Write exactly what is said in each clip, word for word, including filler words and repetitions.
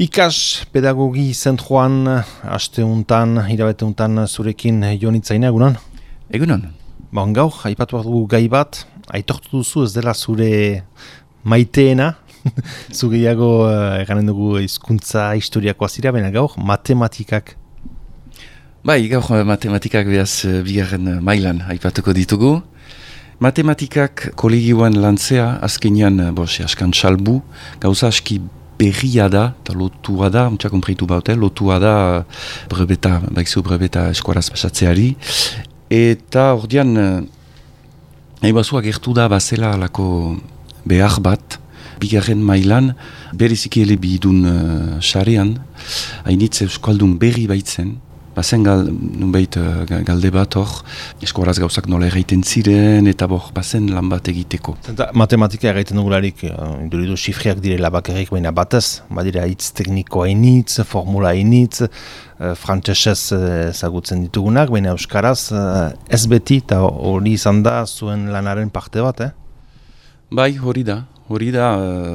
Ikas pedagogi zentroan aste untan, hilabete untan zurekin jonitzaina, egunon? Egunon. Ba, gaur, aipatu bat dugu gai bat, aitortu duzu ez dela zure maiteena, zu gehiago eganen dugu hizkuntza historiakoa zira, baina gaur, matematikak. Bai, gaur matematikak behaz bigarren mailan aipatuko ditugu. Matematikak kolegioan lantzea, azkenean, bo, askan salbu, gauza aski berria da, eta lotua da, muntza konpreitu baute, lotua da brebeta, baizu brebeta eskuaraz pasatzeari, eta ordean, nahi bazua gertu da bazela alako behar bat, bigarren mailan, bereziki ele bidun sarean, uh, hainitz euskaldun berri baitzen, bazen gal, nunbait uh, galde bat hor, eskuaraz gauzak nola erraiten ziren, eta bor, bazen lan bat egiteko. Zenta, matematika erraiten dugularik, uh, induridu xifriak direla bakarrik, baina batez, badira hitz teknikoa initz, formula initz, uh, frantsesez ezagutzen ditugunak, baina euskaraz uh, ez beti, eta hori izan da zuen lanaren parte bat, eh? Bai, hori da. Hori da,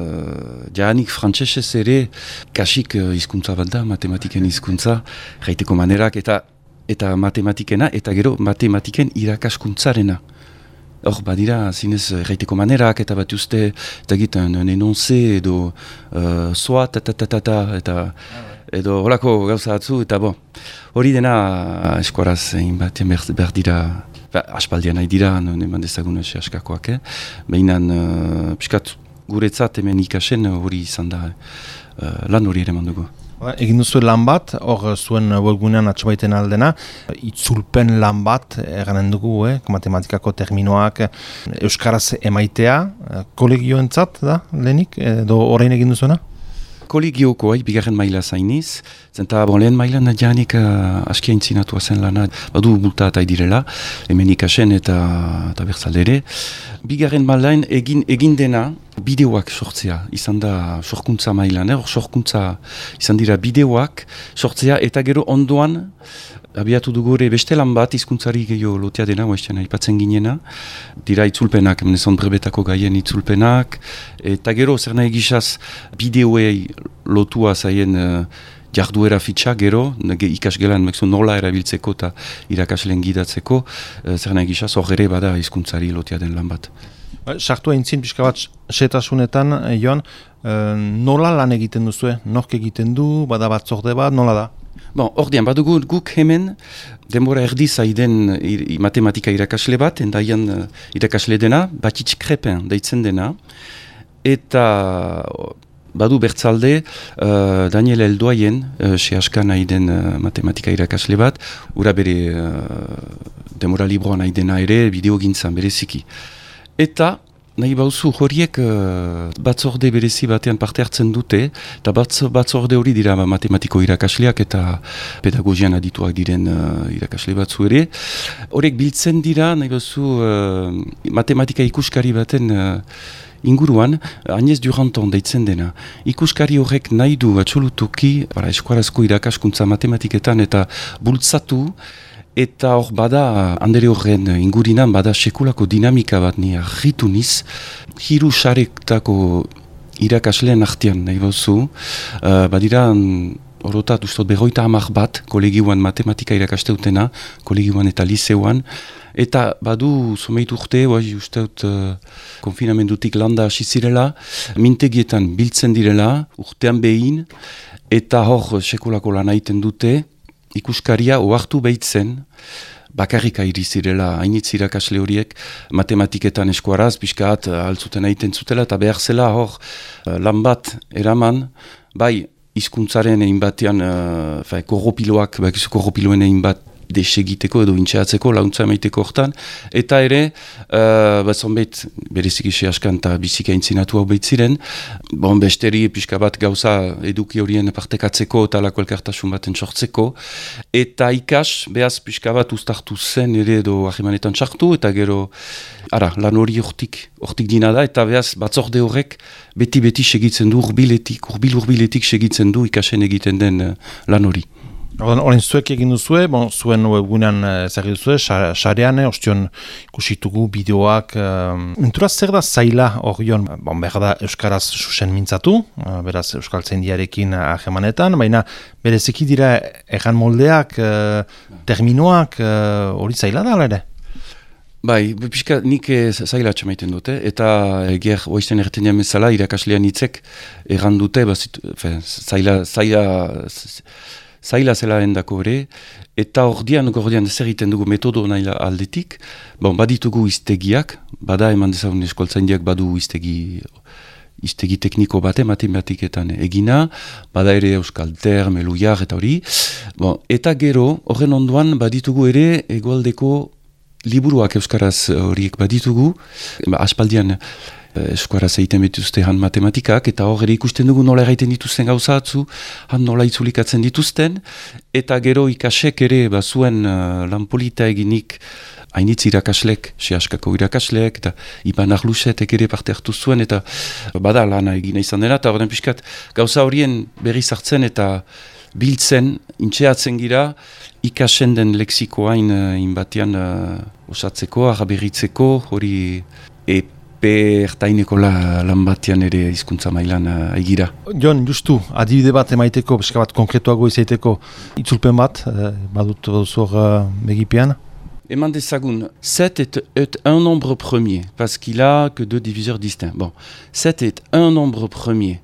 uh, jaanik frantsesez ere, kasik uh, hizkuntza bat da, matematiken hizkuntza, jaiteko manerak, eta eta matematikena, eta gero matematiken irakaskuntzarena. Hor, badira, zinez, jaiteko manerak, eta bat uste, eta egiten, enonze, edo, uh, soa, ta-ta-ta-ta, eta edo holako gauza atzu, eta bo, hori dena uh, eskuaraz, egin batean behar, behar dira, ba, aspaldian nahi dira, eman dezagun ese askakoak, eh? Behinan, uh, piskat, guretzat hemen ikasen hori izan da uh, lan hori ere mandugu. Egin duzu lan bat, hor zuen webgunean atxobaiten aldena, itzulpen lan bat, eranen dugu, eh? Matematikako terminoak euskaraz emaitea, kolegioentzat da, lehenik, edo orain egin duzuena? Kolegioko, hai, bigarren maila zainiz, zenta bon, lehen mailan janik uh, askia intzinatua zen lana, badu bulta eta direla, hemen ikasen eta, eta bertzaldere. Bigarren mailan egin, egin dena bideoak sortzea, izan da sorkuntza mailan, hor eh? sorkuntza izan dira bideoak sortzea, eta gero ondoan, abiatu dugu ere beste lan bat, hizkuntzari gehiago lotea dena, oaizten aipatzen ginena, dira itzulpenak, menezon brebetako gaien itzulpenak, eta gero zer nahi gizaz bideoei lotua zaien uh, jarduera fitxa, gero, ikasgelan nola erabiltzeko eta irakasleen gidatzeko, uh, zer nahi gizaz hor ere bada hizkuntzari lotea den lan bat. Sartu aintzin, pixka bat, setasunetan, Joan, uh, nola lan egiten duzu, nork egiten du, bada batzorde bat, nola da? Bon, ordean, badugu guk hemen, denbora erdiz aiden matematika irakasle bat, endaian uh, irakasle dena, Batitz Krepen deitzen dena, eta badu bertzalde uh, Daniel Eldoaien, uh, sehaskan aiden uh, matematika irakasle bat, ura bere uh, denbora libroan aidena ere, bideo gintzan bereziki. Eta nahi bauzu horiek uh, batzorde berezi batean parte hartzen dute, eta batz, batzorde hori dira matematiko irakasleak eta pedagogian adituak diren uh, irakasle batzu ere. Horiek biltzen dira, nahi bauzu uh, matematika ikuskari baten uh, inguruan, Agnès Duranton deitzen dena. Ikuskari horrek nahi du atxolutuki, eskuarazko irakaskuntza matematiketan eta bultzatu, eta hor bada, andere horren ingurinan, bada sekulako dinamika bat ni argitu niz, hiru sarektako irakasleen artean, nahi bauzu, uh, badira, horotat, ustot, berroita hamar bat, kolegioan matematika irakasteutena, kolegioan eta liseuan, eta badu, someitu urte, oai, usteut, uh, konfinamendutik landa hasi zirela, mintegietan biltzen direla, urtean behin, eta hor sekulako lan aiten dute, ikuskaria ohartu behitzen, bakarrika irizirela, hainitz irakasle horiek, matematiketan eskuaraz, pixkaat altzuten aiten zutela, eta behar zela hor lan bat eraman, bai hizkuntzaren egin batean, uh, korropiloak, bai korropiloen egin bat desegiteko edo intxeatzeko, launtza emaiteko hortan, eta ere, uh, bat zonbait, berezik ise askan eta bizika intzinatu hau behitziren, bon, besteri pixka bat gauza eduki horien partekatzeko eta lako elkartasun baten sortzeko, eta ikas, behaz pixka bat ustartu zen ere edo ahimanetan txartu, eta gero, ara, lan hori hortik, hortik dina da, eta behaz batzorde horrek beti-beti segitzen du urbiletik, urbil-urbiletik segitzen du ikasen egiten den uh, lan hori. Horren zuek egin duzue, bon, zuen webgunean ezagir duzue, sarean, ostion ikusitugu bideoak. Enturaz zer da zaila horion, bon, behar da Euskaraz susen mintzatu, beraz Euskaltzaindiarekin ahemanetan, baina bereziki dira egan moldeak, terminoak, hori zaila da, ere? Bai, pixka nik zaila atxamaiten dute, eta eger oizten erretenean bezala irakaslean hitzek erran dute, zaila, zaila, zaila zela endako ere, eta ordian, ordian zer egiten dugu metodo nahi aldetik, bon, baditugu iztegiak, bada eman dezagun eskoltzaindiak badu iztegi, iztegi tekniko bate matematiketan egina, bada ere euskal term, eluiar eta hori, bon, eta gero, horren onduan baditugu ere egoaldeko liburuak euskaraz horiek baditugu, aspaldian euskaraz egiten dituzte han matematikak, eta hor ere ikusten dugu nola egiten dituzten gauzatzu, han nola itzulikatzen dituzten, eta gero ikasek ere bazuen uh, lanpolita eginik hainitz irakaslek, sehaskako irakaslek, eta Iban Arlusetek ere parte hartu zuen, eta bada lana egina izan dena, eta horren pixkat gauza horien berri zartzen eta biltzen, intxeatzen gira, ikasen den leksikoain inbatean uh, osatzeko, araberritzeko, hori epe ertaineko la, lan batean ere hizkuntza mailan uh, egira. Jon, justu, adibide bat emaiteko, beska bat konkretuago izaiteko, itzulpen bat, eh, badut zor uh, begipean? Eman dezagun, sept est, est un nombre premier, parce qu'il a que deux diviseurs distincts. Bon, sept est un nombre premier.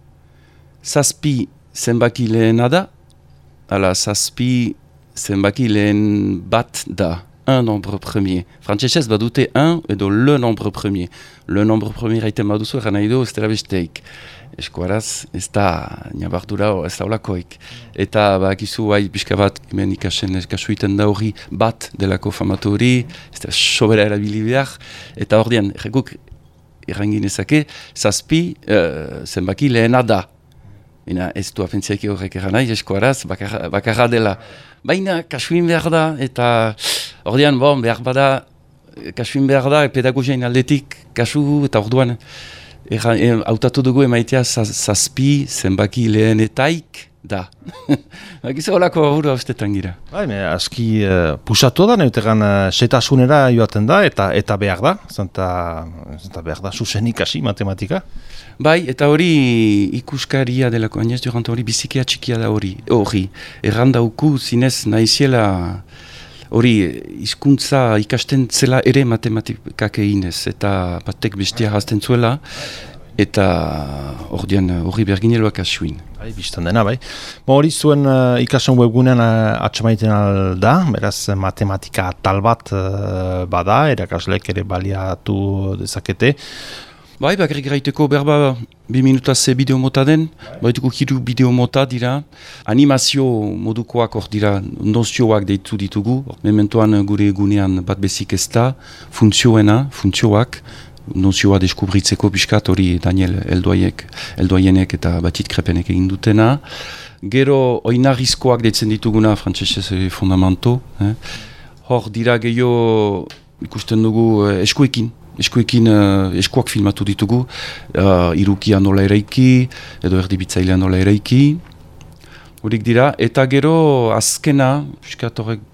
Zazpi zenbaki lehena da, ala zazpi zenbaki lehen bat da, un nombre premier. Frantsesez badute un edo le nombre premier. Le nombre premier haiten baduzu eran nahi du ez dela besteik. Eskuaraz ez da nabardura ez da olakoik. Eta bakizu bai pixka bat hemen ikasen kasuiten da hori bat delako famatu hori, ez da sobera erabili behar. Eta hor dian, errekuk erranginezake, zazpi uh, zenbaki lehena da. Baina ez du afentziak horrek eran nahi, eskuaraz, bakarra, bakarra dela. Baina kasuin behar da, eta ordean, bon, behar bada, kasuin behar da, pedagogiain aldetik, kasu, eta orduan, hautatu e, dugu emaitea zazpi zenbaki lehenetaik da. Gizu holako aburu haustetan gira. Bai, me, aski uh, pusatu da, neutegan uh, setasunera joaten da, eta eta behar da, zenta, zenta behar da, susen ikasi matematika. Bai, eta hori ikuskaria delako, Agnès Durant hori bizikia txikia da hori, hori, errandauku zinez nahiziela hori hizkuntza ikasten zela ere matematikak eginez, eta batek bestia hazten zuela, eta ordian hori bergineloak asuin. Bai, biztan dena, bai. Hori zuen uh, ikasen webgunean uh, atxamaiten alda, beraz matematika tal bat uh, bada, erakaslek ere baliatu dezakete. Bai, bakarrik gaiteko berba bi minutaz ze bideo mota den, baituko hiru bideo mota dira, animazio modukoak hor dira, nozioak deitu ditugu, mementoan gure egunean bat bezik ez da, funtzioena, funtzioak, nozioa deskubritzeko piskat hori Daniel Eldoaiek, Eldoaienek eta Batit Krepenek egin dutena. Gero oinarrizkoak deitzen dituguna, frantsesez fundamento, eh? Hor dira gehiago ikusten dugu eh, eskuekin, eskuekin uh, eskuak filmatu ditugu, uh, irukia nola eraiki, edo erdibitzailean nola eraiki, horik dira, eta gero azkena, piskat horrek,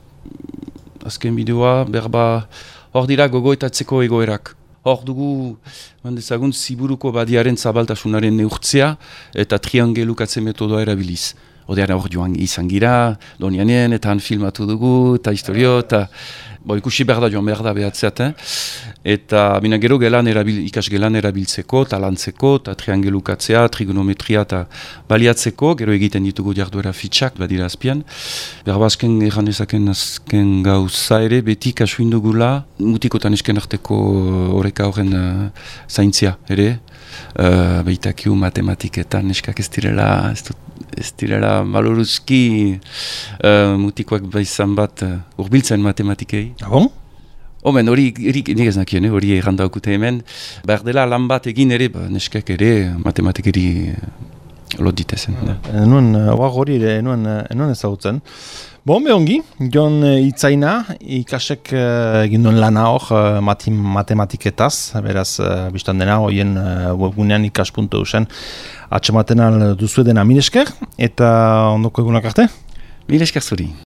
azken bideoa, berba, hor dira gogoetatzeko egoerak. Hor dugu, mandezagun, ziburuko badiaren zabaltasunaren neurtzea eta triangelukatze metodoa erabiliz. Odean hor joan izan gira, donianen, eta han filmatu dugu, eta historio, eta bo, ikusi behar da joan behar da behatzeat, eh? Eta bina gero gelan erabil, ikas gelan erabiltzeko, talantzeko, eta triangelukatzea, trigonometria eta baliatzeko, gero egiten ditugu jarduera fitxak, badira azpian. Berba azken erranezaken azken gauza ere, beti kasuin dugula, mutikotan esken arteko horreka horren uh, zaintzia, ere? Uh, Beitakiu matematiketan eskak ez direla, ez dut, ez direla maloruzki uh, mutikoak baizan bat uh, urbiltzen matematikei. Ah, bon? Omen, hori nik ez nakien, eh? Hori errandaukute hemen. Behar dela lan bat egin ere, ba, neskak ere matematikeri lot ditezen. Enuen, hori ere, enuen, enuen ezagutzen. Bon, behongi, Jon Itzaina, ikasek uh, egin duen lana hor uh, matematiketaz, beraz, uh, biztan dena, horien uh, webgunean ikas puntu eusen atxamaten duzu dena minesker, eta ondoko egunak arte? Mil esker zuri.